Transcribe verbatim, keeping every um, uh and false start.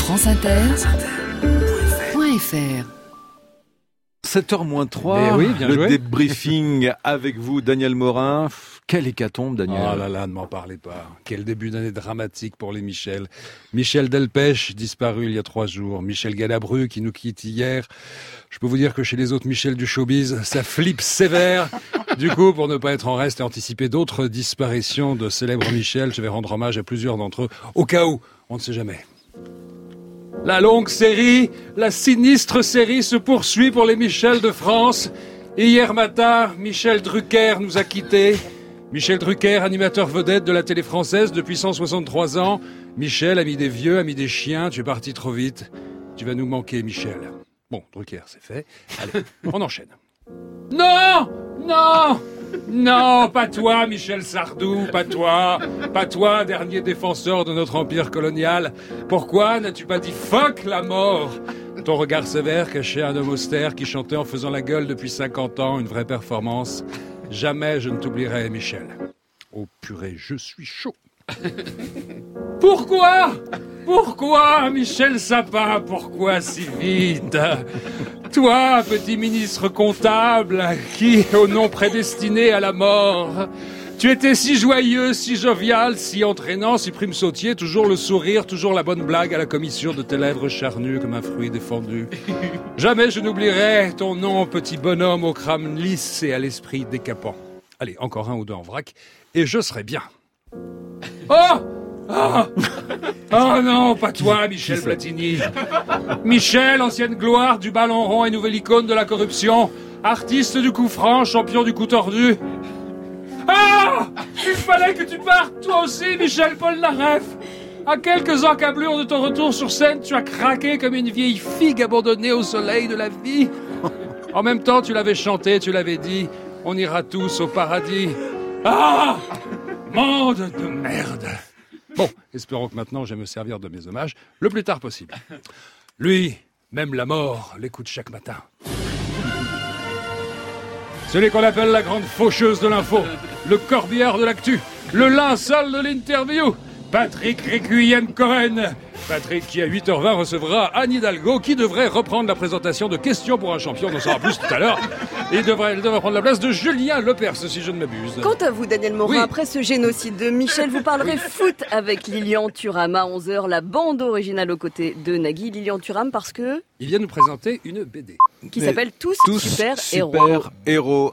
franceinter point f r. sept heures moins trois, oui, bien le joué. débriefing avec vous, Daniel Morin. Quelle hécatombe, Daniel. Oh là là, ne m'en parlez pas. Quel début d'année dramatique pour les Michel. Michel Delpech, disparu il y a trois jours. Michel Galabru, qui nous quitte hier. Je peux vous dire que chez les autres Michel du showbiz, ça flippe sévère. Du coup, pour ne pas être en reste et anticiper d'autres disparitions de célèbres Michel, je vais rendre hommage à plusieurs d'entre eux, au cas où, on ne sait jamais. La longue série, la sinistre série se poursuit pour les Michel de France. Et hier matin, Michel Drucker nous a quittés. Michel Drucker, animateur vedette de la télé française depuis cent soixante-trois ans. Michel, ami des vieux, ami des chiens, tu es parti trop vite. Tu vas nous manquer, Michel. Bon, Drucker, c'est fait. Allez, on enchaîne. Non! Non! Non, pas toi, Michel Sardou, pas toi. Pas toi, dernier défenseur de notre empire colonial. Pourquoi n'as-tu pas dit fuck la mort? Ton regard sévère cachait un homme austère qui chantait en faisant la gueule depuis cinquante ans, une vraie performance. Jamais je ne t'oublierai, Michel. Oh purée, je suis chaud. Pourquoi? Pourquoi, Michel Sapin? Pourquoi si vite? Toi, petit ministre comptable, qui, au nom prédestiné à la mort, tu étais si joyeux, si jovial, si entraînant, si prime sautier, toujours le sourire, toujours la bonne blague à la commissure de tes lèvres charnues comme un fruit défendu. Jamais je n'oublierai ton nom, petit bonhomme au crâne lisse et à l'esprit décapant. Allez, encore un ou deux en vrac, et je serai bien. Oh! Oh, oh non, pas toi, Michel Platini. Michel, ancienne gloire du ballon rond et nouvelle icône de la corruption. Artiste du coup franc, champion du coup tordu. Ah! Il fallait que tu partes, toi aussi, Michel Polnareff. À quelques encablures de ton retour sur scène, tu as craqué comme une vieille figue abandonnée au soleil de la vie. En même temps, tu l'avais chanté, tu l'avais dit, on ira tous au paradis. Ah! Monde de merde. Bon, espérons que maintenant je vais me servir de mes hommages le plus tard possible. Lui, même la mort, l'écoute chaque matin. Celui qu'on appelle la grande faucheuse de l'info, le corbillard de l'actu, le linceul de l'interview, Patrick Requiem Cohen. Patrick qui à huit heures vingt recevra Anne Hidalgo qui devrait reprendre la présentation de Questions pour un champion, on en saura plus tout à l'heure. Et devrait, elle devrait prendre la place de Julien Lepers, si je ne m'abuse. Quant à vous, Daniel Morin, Oui. après ce génocide de Michel, vous parlerez foot avec Lilian Thuram à onze heures, la bande originale aux côtés de Nagui. Lilian Thuram parce que... Il vient nous présenter une B D. qui s'appelle Tous, Tous Super, super Héros. héros.